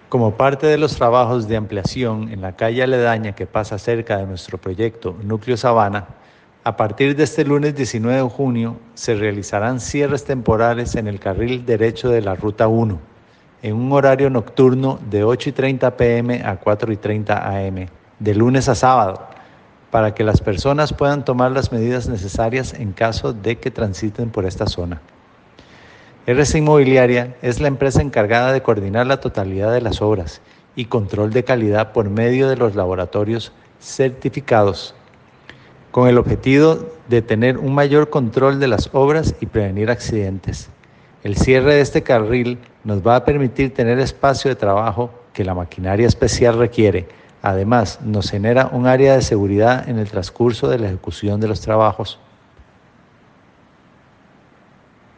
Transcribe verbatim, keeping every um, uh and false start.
Como parte de los trabajos de ampliación en la calle aledaña que pasa cerca de nuestro proyecto Núcleo Sabana, a partir de este lunes diecinueve de junio se realizarán cierres temporales en el carril derecho de la Ruta uno, en un horario nocturno de ocho y treinta pm a cuatro y treinta am, de lunes a sábado, para que las personas puedan tomar las medidas necesarias en caso de que transiten por esta zona. R C Inmobiliaria es la empresa encargada de coordinar la totalidad de las obras y control de calidad por medio de los laboratorios certificados, con el objetivo de tener un mayor control de las obras y prevenir accidentes. El cierre de este carril nos va a permitir tener espacio de trabajo que la maquinaria especial requiere. Además, nos genera un área de seguridad en el transcurso de la ejecución de los trabajos.